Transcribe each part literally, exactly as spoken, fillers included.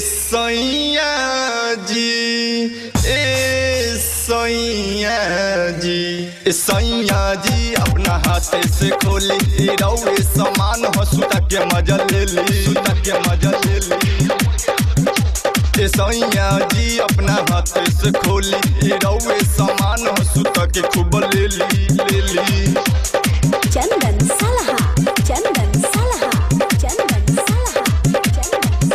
सैया जी ए सैया जी ए सैया जी अपना हाथ से खोली रौए समान हो सुता के मजा ले ली सुता के मजा ले ली ए सैया जी अपना हाथ से खोली रौए समान हो सुता के खूब ले ली ले ली चंदन सलहा चंदन सलहा चंदन सलहा चंदन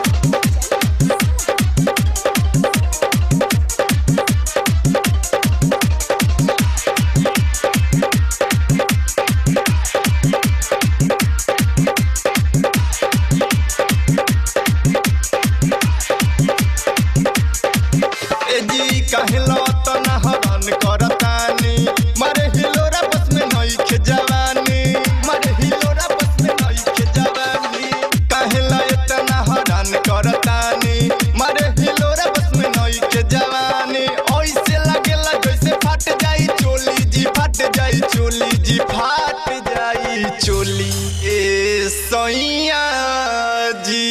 ए जी कहला त ना हरान करतानी मारे हिलोरा बस में नई के जवानी मारे हिलोरा बस में नई के जवानी कहला इतना हरान करतानी मारे हिलोरा बस में नई के जवानी ओइसे लागेला जैसे फट जाई चोली जी फट जाई चोली जी फट जाई चोली ए सैया जी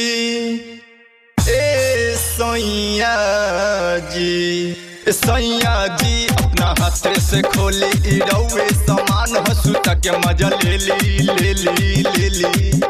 ए सैया जी सैया जी अपना हाथ से खोली रौए समान हंसुता के मजा ले ली ले ली ले ली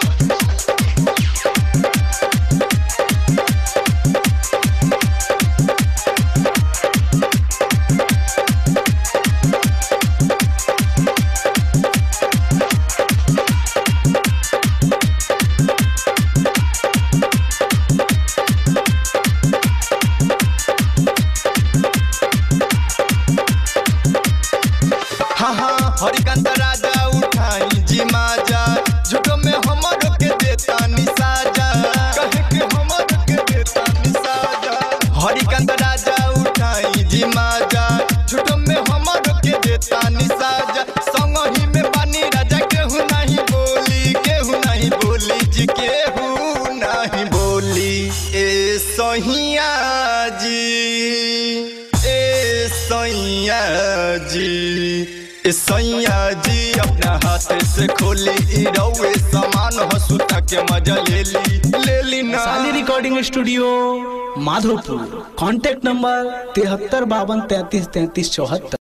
हाँ हाँ हरिकांत राजा उठाई जी माजा झूठो में हमर के देता निसाजा कहे के हमर के देता निसाजा हरिकांत राजा उठाई जी माजा झूठो में हमर के देता निसाजा संग ही में पानी राजा केहू नहीं बोली केहू नहीं बोली जी केहू नहीं बोली ए सैया जी ए सैया जी सैया जी अपना हाथ से खोली रौए समान हंसुता के मजा ले ली ले ली ना साली recording studio Madhopur. Contact number तिहत्तर बावन तैतीस तैतीस चौहत्तर।